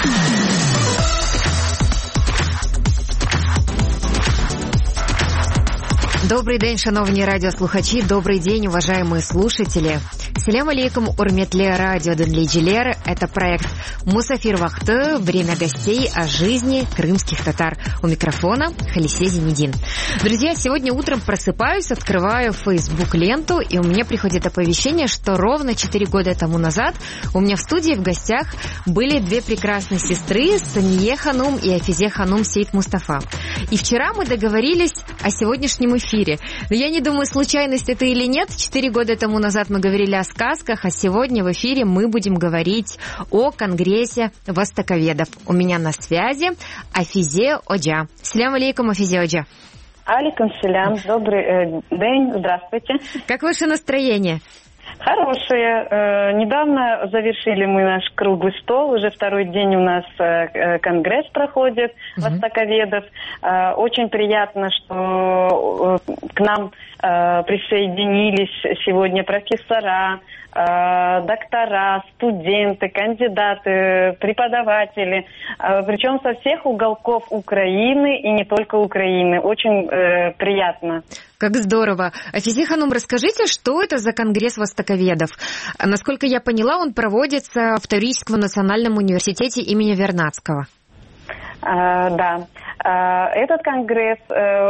Добрий день, шановні радіослухачі, добрый день, уважаемые слушатели. Селям алейкум, урметле радио Денлиджелер. Это проект «Мусафир Вахты. Время гостей о жизни крымских татар». У микрофона Халисе Зенедин. Друзья, сегодня утром просыпаюсь, открываю Facebook-ленту, и у меня приходит оповещение, что ровно 4 года тому назад у меня в студии в гостях были две прекрасные сестры, Сания Ханум и Афизе Ханум Сейд Мустафа. И вчера мы договорились о сегодняшнем эфире. Но я не думаю, случайность это или нет. 4 года тому назад мы говорили о сказках, а сегодня в эфире мы будем говорить о Конгрессе востоковедов. У меня на связи Афизе Оджа. Салям алейкум, Афизе Оджа. Алейкум салям. Добрый день. Здравствуйте. Как ваше настроение? Хорошие. Недавно завершили мы наш круглый стол. Уже второй день у нас конгресс проходит востоковедов. Очень приятно, что к нам присоединились сегодня профессора, доктора, студенты, кандидаты, преподаватели, причем со всех уголков Украины и не только Украины. Очень приятно. Как здорово. Афизе Ханум, расскажите, что это за конгресс востоковедов? Насколько я поняла, он проводится в Таврическом национальном университете имени Вернадского. Да. Этот конгресс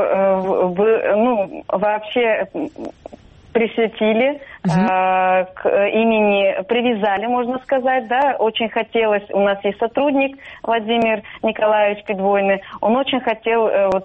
вообще присвятили к имени, привязали, можно сказать, да, очень хотелось, у нас есть сотрудник Владимир Николаевич Подвойный, он очень хотел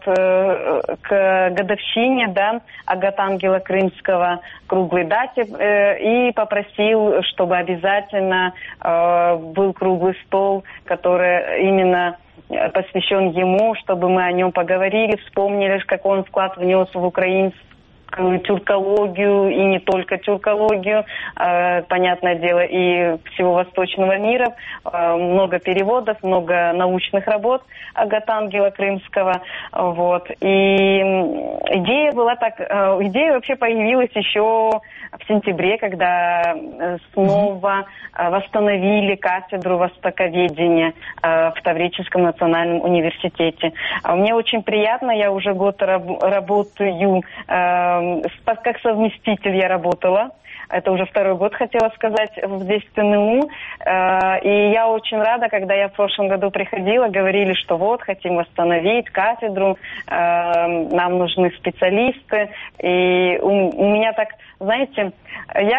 к годовщине, да, Агатангела Крымского, круглой дате, и попросил, чтобы обязательно был круглый стол, который именно посвящен ему, чтобы мы о нем поговорили, вспомнили, как он вклад внес в украинскую тюркологию, и не только тюркологию, понятное дело, и всего восточного мира. Много переводов, много научных работ Агатангела Крымского. Вот. И идея вообще появилась еще в сентябре, когда снова восстановили кафедру востоковедения в Таврическом национальном университете. Мне очень приятно, я уже год работаю, как совместитель я работала. Это уже второй год, хотела сказать, здесь в ТНУ. И я очень рада, когда я в прошлом году приходила, говорили, что вот, хотим восстановить кафедру, нам нужны специалисты. И у меня так, знаете, я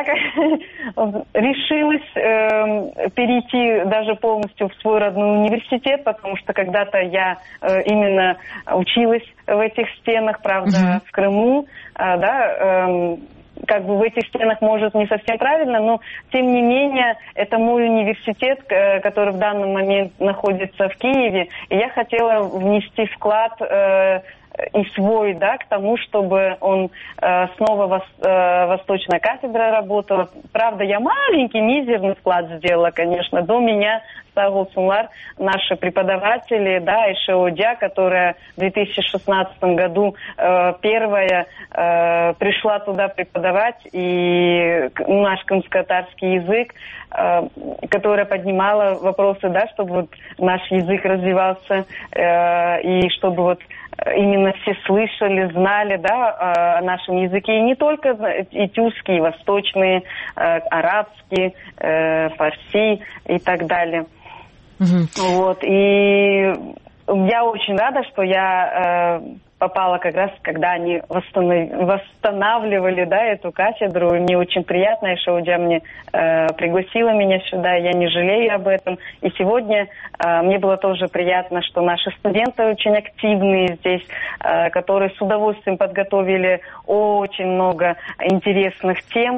решилась перейти даже полностью в свой родной университет, потому что когда-то я именно училась в этих стенах, правда, в Крыму, да, как бы в этих стенах, может, не совсем правильно, но, тем не менее, это мой университет, который в данный момент находится в Киеве, и я хотела внести вклад и свой, да, к тому, чтобы он снова восточная кафедра работала. Правда, я маленький, мизерный вклад сделала, конечно. До меня Сагул Сунлар, наши преподаватели, да, и Шеодя, которая в 2016 году первая пришла туда преподавать, и наш крымско-татарский язык, которая поднимала вопросы, да, чтобы вот наш язык развивался, и чтобы вот именно все слышали, знали, да, о нашем языке. И не только и тюркский, и восточные, арабский, фарси и так далее. Вот. И я очень рада, что я попала как раз, когда они восстанавливали, да, эту кафедру. И мне очень приятно, и Шаудя мне пригласила меня сюда, я не жалею об этом. И сегодня мне было тоже приятно, что наши студенты очень активные здесь, которые с удовольствием подготовили очень много интересных тем.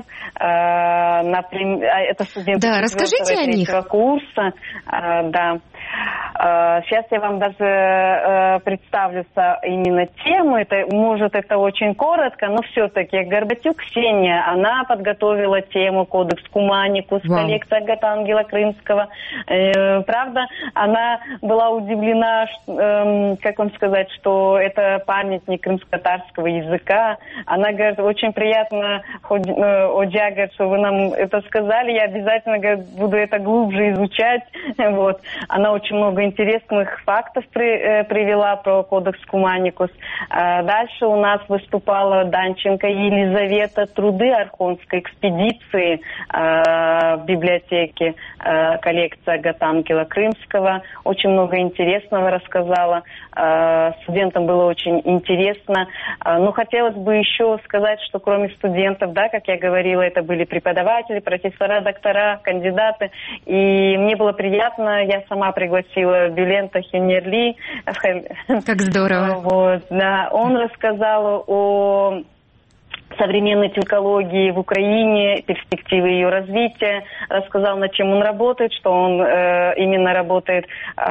Например, это студенты расскажите о них. Курса. Да. Сейчас я вам даже представлю именно тему. Это очень коротко, но все-таки Горбатюк Ксения, она подготовила тему «Кодекс Куманикус», коллекция Агатангела Крымского. Правда, она была удивлена, как вам сказать, что это памятник крымско-татарского языка. Она говорит, очень приятно, Одя, говорит, что вы нам это сказали, я обязательно, говорит, буду это глубже изучать. Вот. Она очень много интересных фактов привела про кодекс Куманикус. Дальше у нас выступала Данченко Елизавета, труды Архонской экспедиции в библиотеке, коллекция Агатангела Крымского. Очень много интересного рассказала. Студентам было очень интересно. Но хотелось бы еще сказать, что кроме студентов, да, как я говорила, это были преподаватели, профессора, доктора, кандидаты. И мне было приятно, я сама пригласила Бюлента Хюнерли. Как здорово. Вот, да. Он рассказал о современной тюркологии в Украине, перспективы ее развития, рассказал, над чем он работает, что он именно работает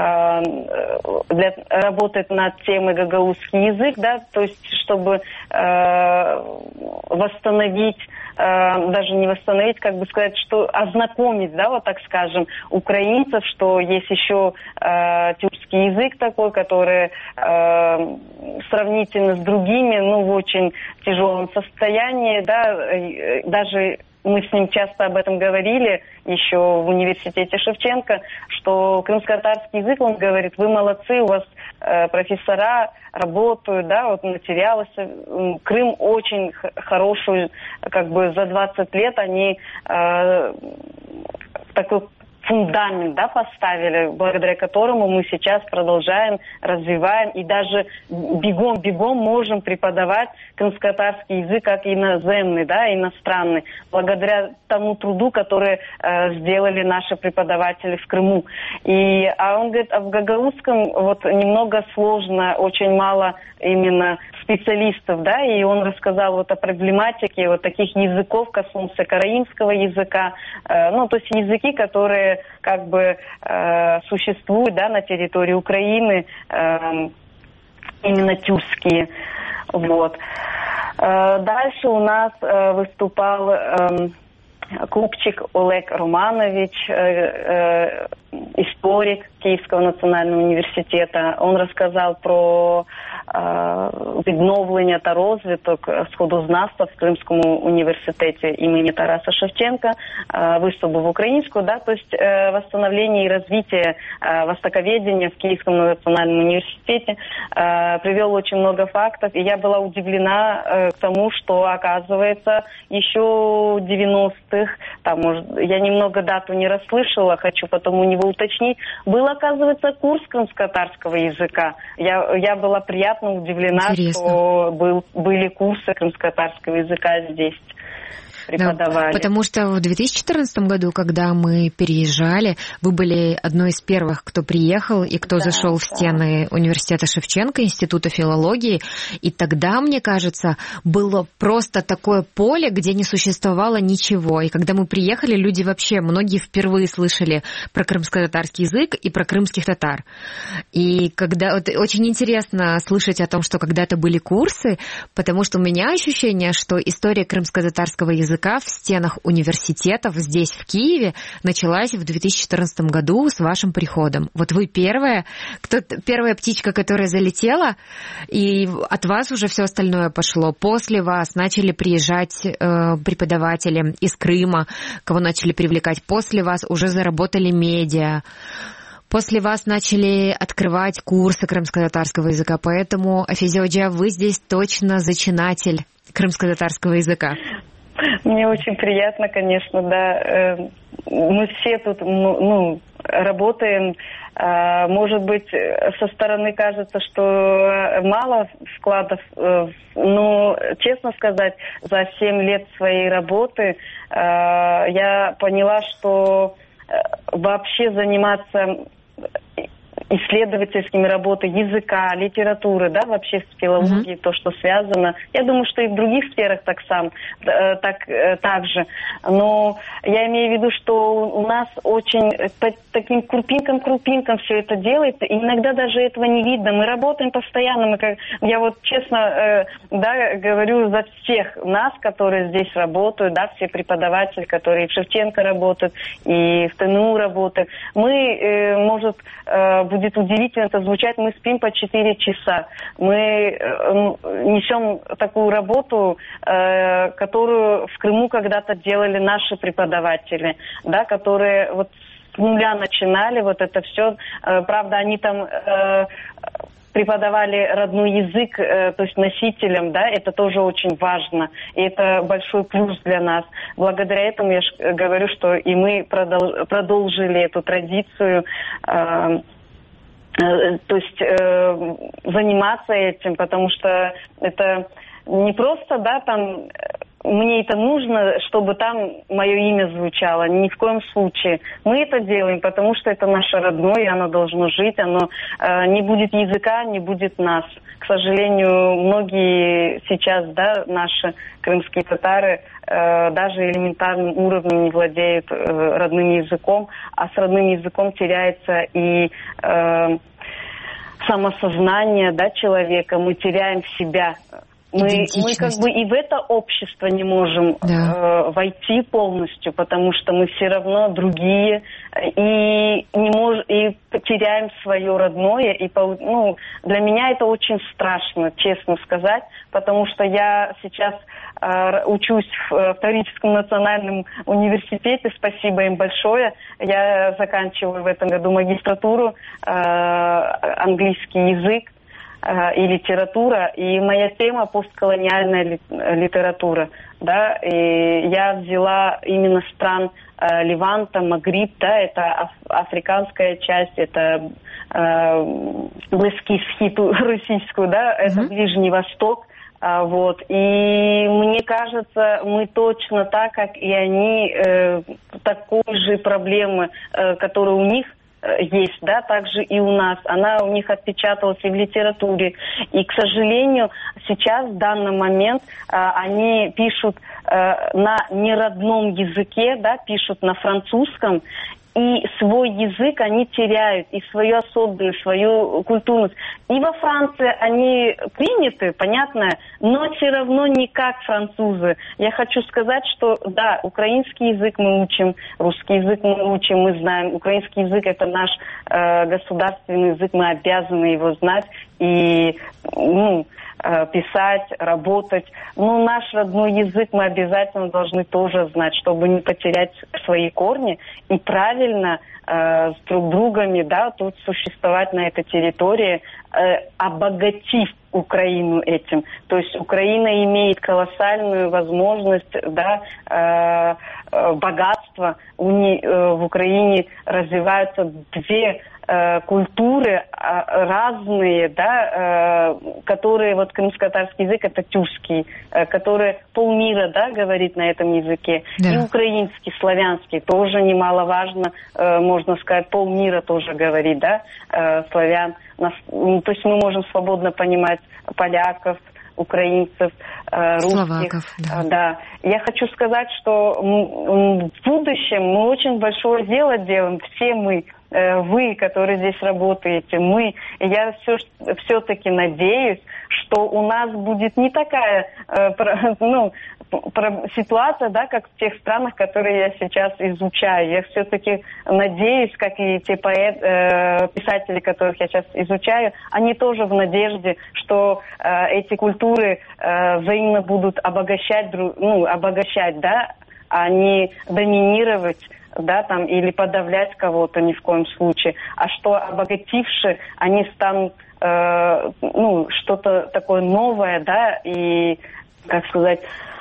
над темой гагаузский язык, да, то есть чтобы восстановить, даже не восстановить, как бы сказать, что ознакомить, да, вот так скажем, украинцев, что есть еще тюркский язык такой, который сравнительно с другими, в очень тяжелом состоянии, да, даже мы с ним часто об этом говорили еще в университете Шевченко, что крымско-татарский язык, он говорит, вы молодцы, у вас профессора работают, да, вот материалы. Крым очень хорошую, как бы за 20 лет они такой фундамент, да, поставили, благодаря которому мы сейчас продолжаем, развиваем и даже бегом можем преподавать крымско-татарский язык как иноземный, да, иностранный, благодаря тому труду, который сделали наши преподаватели в Крыму. А он говорит, в гагаузском вот немного сложно, очень мало именно специалистов, да, и он рассказал вот о проблематике вот таких языков, коснулся караимского языка, то есть языки, которые как бы существуют, да, на территории Украины, именно тюркские, вот. Дальше у нас выступал Купчик Олег Романович, историк Киевского национального університету. Он рассказал про відновлення та розвиток сходознавства в Кримському університеті імені Тараса Шевченка, выступ в украинскую, да, то есть восстановление и развитие востоковедения в Киевском национальном университете. Привел очень много фактов, и я была удивлена к тому, что, оказывается, еще в 90-х, там, я немного дату не расслышала, хочу потом у него уточнить, был, оказывается, курс крымско-татарского языка. Я была приятно удивлена, что были курсы крымско-татарского языка здесь. Преподавали. Да, потому что в 2014 году, когда мы переезжали, вы были одной из первых, кто приехал и кто зашел в стены университета Шевченко, Института филологии. И тогда, мне кажется, было просто такое поле, где не существовало ничего. И когда мы приехали, люди вообще, многие впервые слышали про крымско-татарский язык и про крымских татар. И когда очень интересно слышать о том, что когда-то были курсы, потому что у меня ощущение, что история крымско-татарского языка в стенах университетов здесь, в Киеве, началась в 2014 году с вашим приходом. Вот вы первая птичка, которая залетела, и от вас уже все остальное пошло. После вас начали приезжать преподаватели из Крыма, кого начали привлекать. После вас уже заработали медиа. После вас начали открывать курсы крымско-татарского языка. Поэтому, Афизе Одя, вы здесь точно зачинатель крымско-татарского языка. Мне очень приятно, конечно, да. Мы все тут, работаем. Может быть, со стороны кажется, что мало вкладов, но, честно сказать, за 7 лет своей работы я поняла, что вообще заниматься исследовательскими работами языка, литературы, да, вообще с филологией, то, что связано. Я думаю, что и в других сферах так же. Но я имею в виду, что у нас очень по таким крупинкам все это делается, и иногда даже этого не видно. Мы работаем постоянно. Я вот честно говорю за всех нас, которые здесь работают, да, все преподаватели, которые в Шевченко работают, и в ТНУ работают. Мы, может, будет удивительно это звучать, мы спим по 4 часа. Мы несем такую работу, которую в Крыму когда-то делали наши преподаватели, да, которые вот с нуля начинали вот это все. Правда, они там преподавали родной язык, то есть носителям, да, это тоже очень важно, и это большой плюс для нас. Благодаря этому я говорю, что и мы продолжили эту традицию, то есть заниматься этим, потому что это не просто, да, там мне это нужно, чтобы там мое имя звучало. Ни в коем случае. Мы это делаем, потому что это наше родное, и оно должно жить. Оно не будет языка, не будет нас. К сожалению, многие сейчас, да, наши крымские татары даже элементарным уровнем не владеют родным языком, а с родным языком теряется и самосознание, да, человека. Мы теряем себя. Мы как бы и в это общество не можем войти полностью, потому что мы все равно другие и теряем свое родное. И для меня это очень страшно, честно сказать, потому что я сейчас учусь в Таврическом национальном университете, спасибо им большое. Я заканчиваю в этом году магистратуру, английский язык и литература, и моя тема постколониальная литература, да, и я взяла именно стран Леванта, Магриб, да, это африканская часть, это Близкий Схід российскую, да, это Ближний Восток, вот, и мне кажется, мы точно так, как и они, такой же проблемы, которые у них есть, да, также и у нас. Она у них отпечаталась и в литературе. И, к сожалению, сейчас, в данный момент, они пишут на неродном языке, да, пишут на французском, и свой язык они теряют, и свою особенность, свою культурность. И во Франции они приняты, понятно, но все равно не как французы. Я хочу сказать, что да, украинский язык мы учим, русский язык мы учим, мы знаем. Украинский язык – это наш государственный язык, мы обязаны его знать и писать, работать. Но наш родной язык мы обязательно должны тоже знать, чтобы не потерять свои корни и правильно с друг другами, да, тут существовать на этой территории, обогатив Украину этим. То есть Украина имеет колоссальную возможность, да, богатство. В Украине развиваются две культуры разные, да, которые, вот крымско-татарский язык, это тюркский, который полмира, да, говорит на этом языке, да. И украинский, славянский, тоже немаловажно, можно сказать, полмира тоже говорит, да, славян. То есть мы можем свободно понимать поляков, украинцев, русских. Словаков, да. Я хочу сказать, что в будущем мы очень большое дело делаем, все мы, вы, которые здесь работаете, мы. И я все-таки надеюсь, что у нас будет не такая ситуация, да, как в тех странах, которые я сейчас изучаю. Я все-таки надеюсь, как и те писатели, которых я сейчас изучаю, они тоже в надежде, что эти культуры взаимно будут обогащать, да, а не доминировать, да, там, или подавлять кого-то ни в коем случае, а что обогативши, они станут что-то такое новое, да, и, как сказать,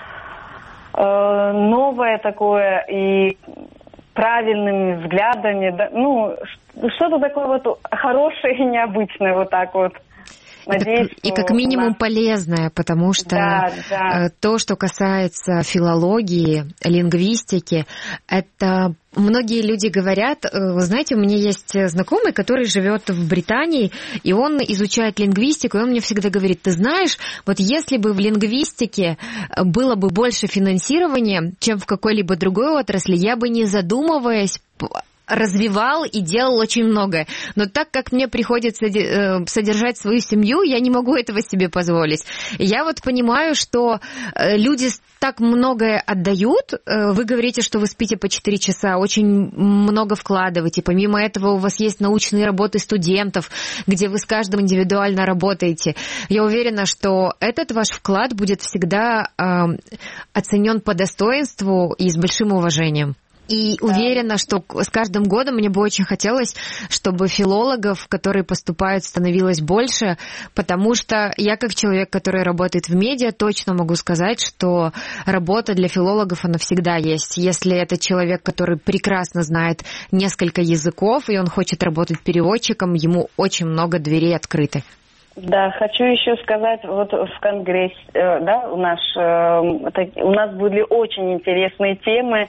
новое такое и правильными взглядами, да, что-то такое вот хорошее и необычное, вот так вот. надеюсь, и как минимум полезное, потому что то, что касается филологии, лингвистики, это... Многие люди говорят, вы знаете, у меня есть знакомый, который живет в Британии, и он изучает лингвистику, и он мне всегда говорит, ты знаешь, вот если бы в лингвистике было бы больше финансирования, чем в какой-либо другой отрасли, я бы, не задумываясь, развивал и делал очень многое. Но так как мне приходится содержать свою семью, я не могу этого себе позволить. Я вот понимаю, что люди так многое отдают. Вы говорите, что вы спите по 4 часа, очень много вкладываете. Помимо этого у вас есть научные работы студентов, где вы с каждым индивидуально работаете. Я уверена, что этот ваш вклад будет всегда оценен по достоинству и с большим уважением. И уверена, что с каждым годом мне бы очень хотелось, чтобы филологов, которые поступают, становилось больше, потому что я, как человек, который работает в медиа, точно могу сказать, что работа для филологов, она всегда есть. Если это человек, который прекрасно знает несколько языков, и он хочет работать переводчиком, ему очень много дверей открыты. Да, хочу еще сказать, вот в Конгрессе, да, у нас были очень интересные темы,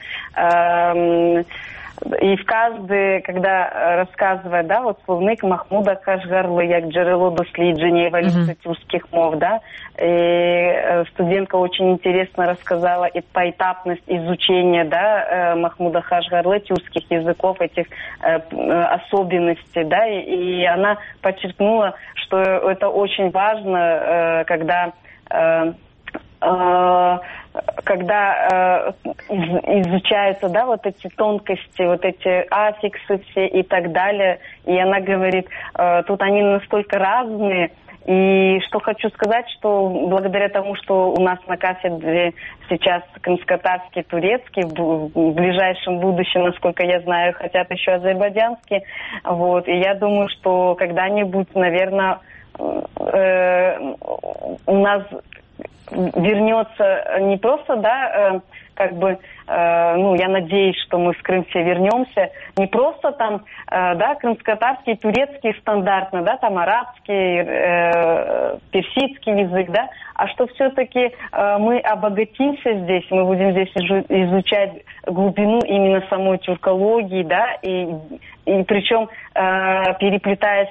и в каждой, когда рассказывает, да, вот словник Махмуда Кашгарлы, як джерело дослідження эволюции тюркских мов, да, и студентка очень интересно рассказала и поэтапность изучения, да, Махмуда Кашгарлы, тюркских языков, этих особенностей, да, и она подчеркнула, что это очень важно, когда изучаются, да, вот эти тонкости, вот эти аффиксы все и так далее. И она говорит, тут они настолько разные. И что хочу сказать, что благодаря тому, что у нас на кафедре сейчас крымско-татарский, турецкий, в ближайшем будущем, насколько я знаю, хотят еще азербайджанский. Вот. И я думаю, что когда-нибудь, наверное, у нас вернется не просто, да, как бы, я надеюсь, что мы в Крым все вернемся, не просто там, да, крымско-татарский, турецкий стандартно, да, там арабский, персидский язык, да, а что все-таки мы обогатимся здесь, мы будем здесь изучать глубину именно самой тюркологии, да, и причем переплетаясь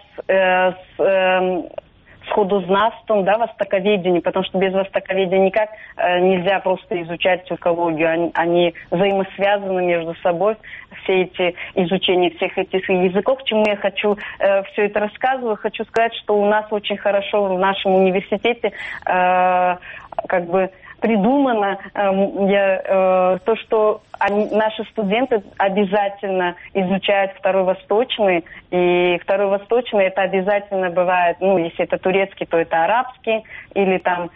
с сходознавством, да, востоковедением, потому что без востоковедения никак нельзя просто изучать тюркологию. Они взаимосвязаны между собой, все эти изучения всех этих языков. К чему я хочу все это рассказываю? Хочу сказать, что у нас очень хорошо в нашем университете как бы придумано то, что наши студенты обязательно изучают второй восточный, и второй восточный это обязательно бывает, если это турецкий, то это арабский, или там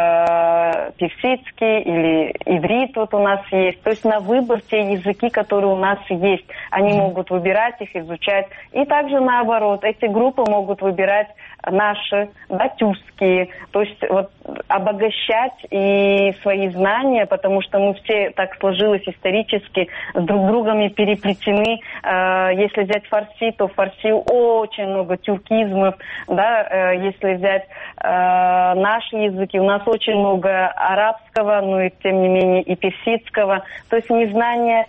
персидский, или иврит вот у нас есть. То есть на выбор те языки, которые у нас есть, они могут выбирать их, изучать. И также наоборот, эти группы могут выбирать наши, да, тюркские, то есть вот обогащать и свои знания, потому что мы все так сложилось исторически, с друг другом переплетены. Если взять фарси, то в фарси очень много тюркизмов, да, если взять наши языки, у нас очень много арабского, но и тем не менее и персидского, то есть незнание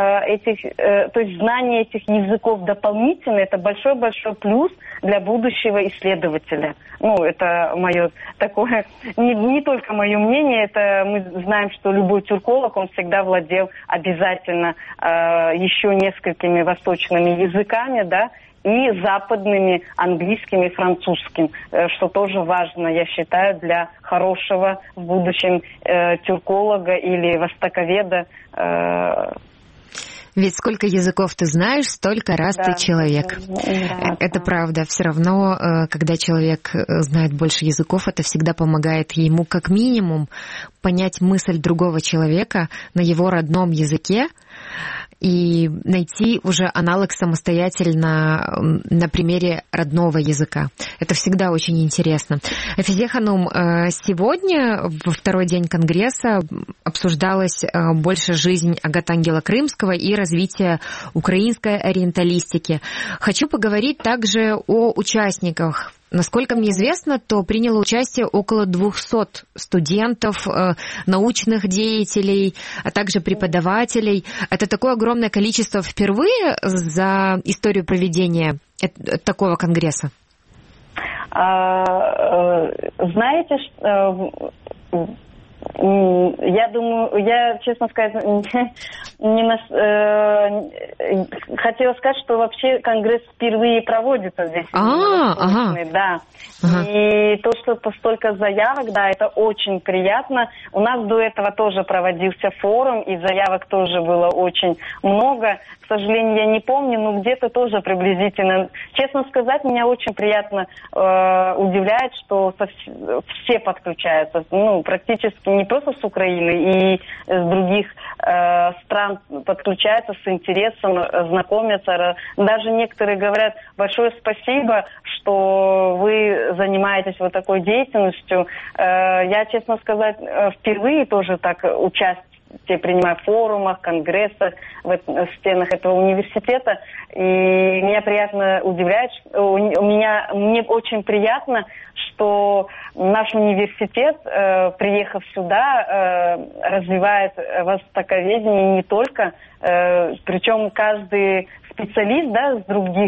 то есть знание этих языков дополнительно, это большой-большой плюс для будущего исследователя. Это мое такое, не только мое мнение, это мы знаем, что любой тюрколог, он всегда владел обязательно еще несколькими восточными языками, да, и западными, английским и французским, что тоже важно, я считаю, для хорошего в будущем тюрколога или востоковеда. Ведь сколько языков ты знаешь, столько раз ты человек. Это правда. Все равно, когда человек знает больше языков, это всегда помогает ему как минимум понять мысль другого человека на его родном языке и найти уже аналог самостоятельно на примере родного языка. Это всегда очень интересно. Физе Ханум, сегодня, во второй день Конгресса, обсуждалась больше жизнь Агаты Ангела Крымского и развитие украинской ориенталистики. Хочу поговорить также о участниках Насколько мне известно, то приняло участие около 200 студентов, научных деятелей, а также преподавателей. Это такое огромное количество впервые за историю проведения такого конгресса? Знаете, я думаю, я, честно сказать, хотела сказать, что вообще конгресс впервые проводится здесь. Да. И то, что столько заявок, да, это очень приятно. У нас до этого тоже проводился форум, и заявок тоже было очень много. К сожалению, я не помню, но где-то тоже приблизительно. Честно сказать, меня очень приятно удивляет, что все подключаются. Ну, практически не просто с Украины, и с других стран подключаются с интересом, знакомятся. Даже некоторые говорят: большое спасибо, что вы занимаетесь вот такой деятельностью. Я, честно сказать, впервые тоже так принимаю в форумах, конгрессах, в стенах этого университета. И меня приятно удивляет, мне очень приятно, что наш университет, приехав сюда, развивает востоковедение не только, причем каждый специалист, да, с других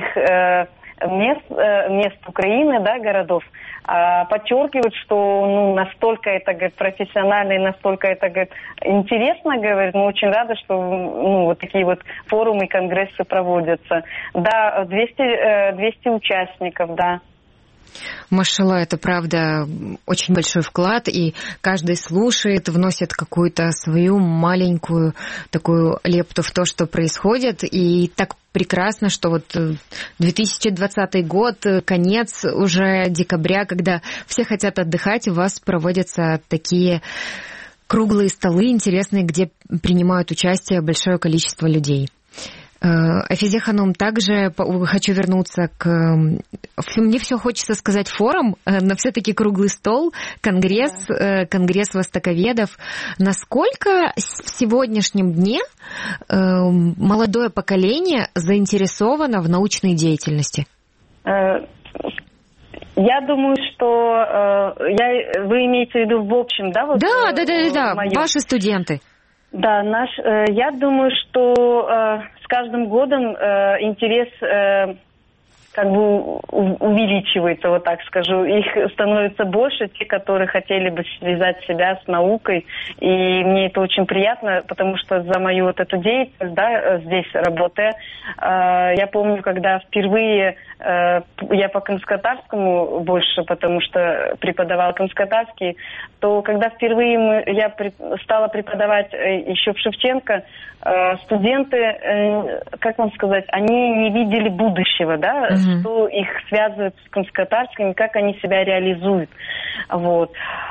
мест Украины, да, городов, подчеркивают, что настолько это, говорит, профессионально и настолько это, говорит, интересно, говорит. Мы очень рады, что вот такие вот форумы и конгрессы проводятся. Да, 200 участников, да. Машалла, это правда очень большой вклад, и каждый слушает, вносит какую-то свою маленькую такую лепту в то, что происходит, и так прекрасно, что вот 2020 год, конец уже декабря, когда все хотят отдыхать, у вас проводятся такие круглые столы интересные, где принимают участие большое количество людей. Афизе Ханум, также хочу вернуться к... Мне все хочется сказать форум, но все-таки круглый стол, конгресс востоковедов. Насколько в сегодняшнем дне молодое поколение заинтересовано в научной деятельности? Я думаю, что... вы имеете в виду в общем, да? Вот, да, ваши студенты. Да, я думаю, что с каждым годом интерес как бы увеличивается, вот так скажу. Их становится больше, те, которые хотели бы связать себя с наукой. И мне это очень приятно, потому что за мою вот эту деятельность, да, здесь работая, я помню, когда впервые я по крымско-татарскому больше, потому что преподавала крымско-татарский, то когда впервые я стала преподавать еще в Шевченко, студенты, как вам сказать, они не видели будущего, да, что их связывает с крымско-татарским, как они себя реализуют. Вот.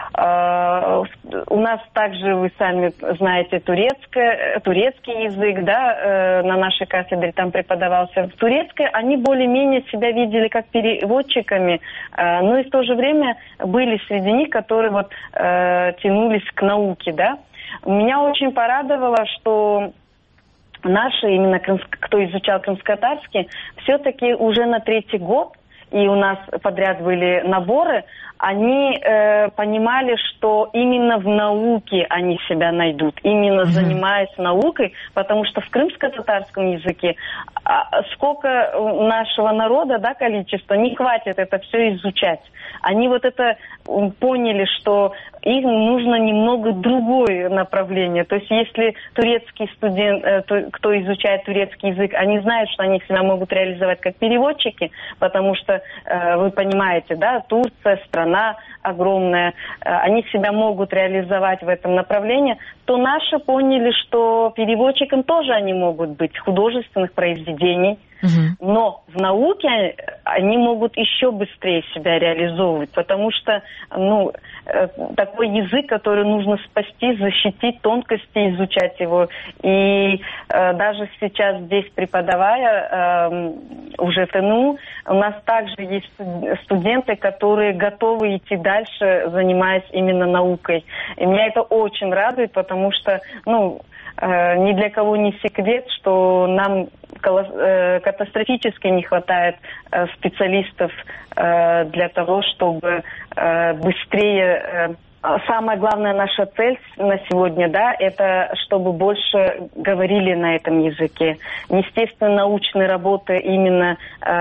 У нас также, вы сами знаете, турецкий язык, да, на нашей кафедре там преподавался. В турецкой они более-менее себя видели как переводчиками, но и в то же время были среди них, которые вот тянулись к науке, да. Меня очень порадовало, что наши, именно кто изучал крымско-татарский, все-таки уже на 3-й год, и у нас подряд были наборы, они понимали, что именно в науке они себя найдут, именно занимаясь наукой, потому что в крымско-татарском языке сколько нашего народа, да, количество, не хватит это все изучать. Они вот это поняли, что им нужно немного другое направление. То есть если турецкий студент, кто изучает турецкий язык, они знают, что они себя могут реализовать как переводчики, потому что, вы понимаете, да, Турция, страна огромная, они себя могут реализовать в этом направлении, то наши поняли, что переводчиком тоже они могут быть художественных произведений, но в науке они могут еще быстрее себя реализовывать, потому что, такой язык, который нужно спасти, защитить, тонкости, изучать его. И даже сейчас здесь, преподавая уже ТНУ, у нас также есть студенты, которые готовы идти дальше, занимаясь именно наукой. И меня это очень радует, потому что, ни для кого не секрет, что нам катастрофически не хватает специалистов для того, чтобы быстрее... Самая главная наша цель на сегодня, да, это чтобы больше говорили на этом языке. Естественно, научные работы именно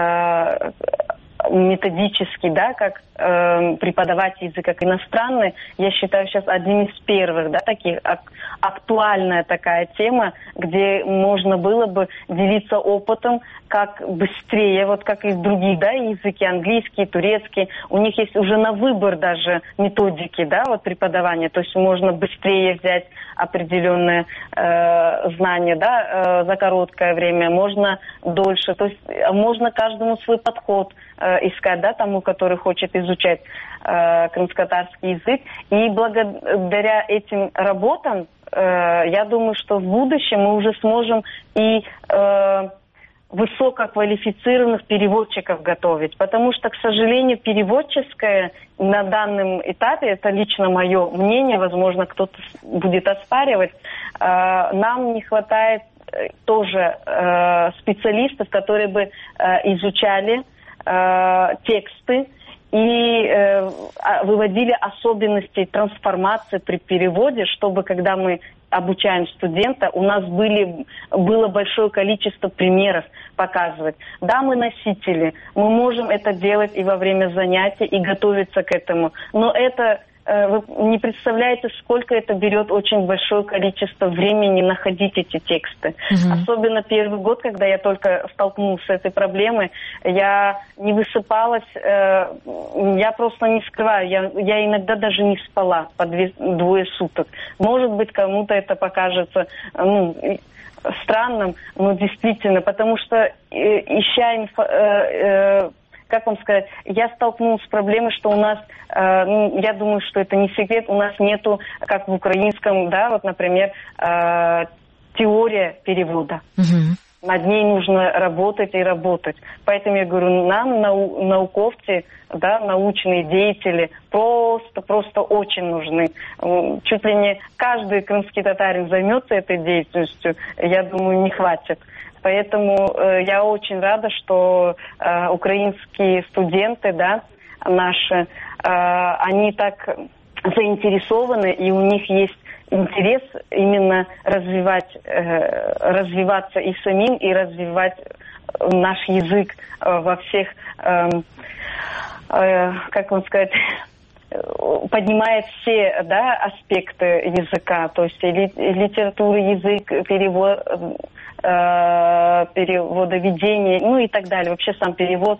методически, да, как преподавать язык как иностранный, я считаю сейчас одним из первых, да, таких актуальная такая тема, где можно было бы делиться опытом, как быстрее, вот как и другие, да, языки, английский, турецкий, у них есть уже на выбор даже методики, да, вот преподавания, то есть можно быстрее взять определенные знания, да, за короткое время, можно дольше, то есть можно каждому свой подход искать, да, тому, который хочет изучать крымско-татарский язык. И благодаря этим работам, я думаю, что в будущем мы уже сможем и высококвалифицированных переводчиков готовить. Потому что, к сожалению, переводческое на данном этапе, это лично мое мнение, возможно, кто-то будет оспаривать, нам не хватает тоже специалистов, которые бы изучали тексты и выводили особенности трансформации при переводе, чтобы, когда мы обучаем студента, у нас было большое количество примеров показывать. Да, мы носители, мы можем это делать и во время занятий, и готовиться к этому, но это... Вы не представляете, сколько это берет очень большое количество времени находить эти тексты. Особенно первый год, когда я только столкнулась с этой проблемой, я не высыпалась, я просто не скрываю, я иногда даже не спала по двое суток. Может быть, кому-то это покажется, странным, но действительно, потому что как вам сказать, я столкнулась с проблемой, что у нас, я думаю, что это не секрет, у нас нету, как в украинском, да, вот, например, теория перевода. Над ней нужно работать и работать. Поэтому я говорю, нам, науковцы, да, научные деятели, просто очень нужны. Чуть ли не каждый крымский татарин займется этой деятельностью, я думаю, не хватит. Поэтому я очень рада, что украинские студенты, да, наши, они так заинтересованы, и у них есть интерес именно развиваться и самим, и развивать наш язык во всех, как вам сказать, поднимает все, да, аспекты языка, то есть и литература, язык, переводоведение, ну и так далее. Вообще сам перевод,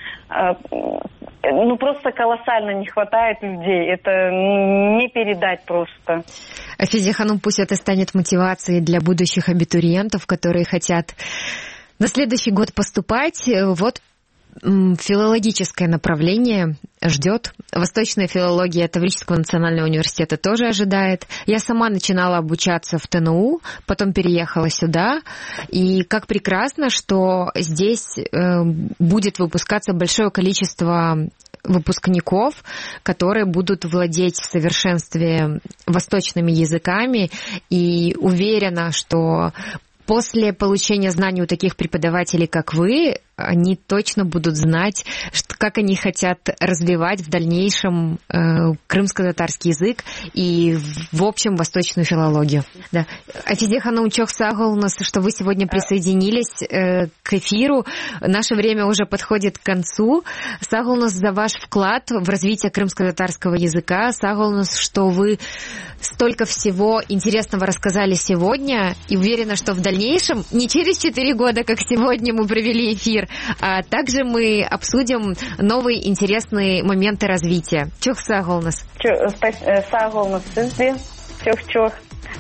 просто колоссально не хватает людей. Это не передать просто. Афизия Ханум, пусть это станет мотивацией для будущих абитуриентов, которые хотят на следующий год поступать. Вот филологическое направление ждет. Восточная филология Таврического национального университета тоже ожидает. Я сама начинала обучаться в ТНУ, потом переехала сюда. И как прекрасно, что здесь будет выпускаться большое количество выпускников, которые будут владеть в совершенстве восточными языками. И уверена, что после получения знаний у таких преподавателей, как вы, они точно будут знать, как они хотят развивать в дальнейшем крымско-татарский язык и, в общем, восточную филологию. Да. Афизия Ханум, чох сагол у нас, что вы сегодня присоединились к эфиру. Наше время уже подходит к концу. Сагол у нас за ваш вклад в развитие крымско-татарского языка. Сагол у нас, что вы столько всего интересного рассказали сегодня, и уверена, что в дальнейшем, не через 4 года, как сегодня мы провели эфир, а также мы обсудим новые интересные моменты развития. Чох сагол-нас. Сагол-нас сізде. Чох-чох.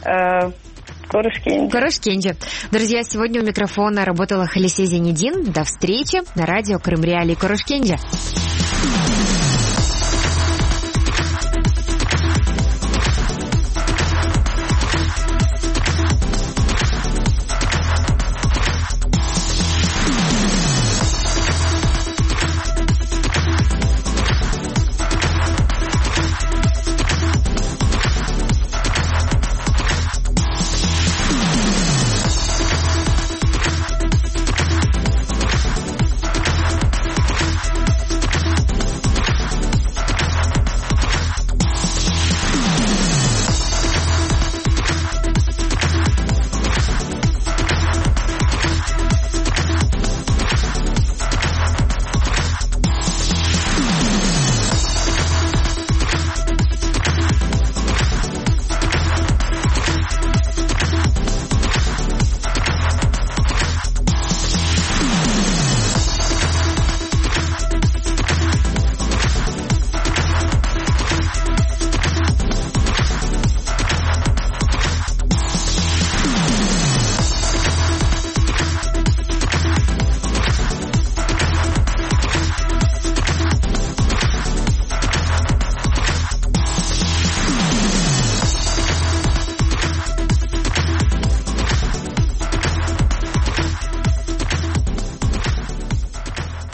Корошкенджи. Друзья, сегодня у микрофона работала Халисе Зенедин. До встречи на радио Крым Реалии. Корошкенджи.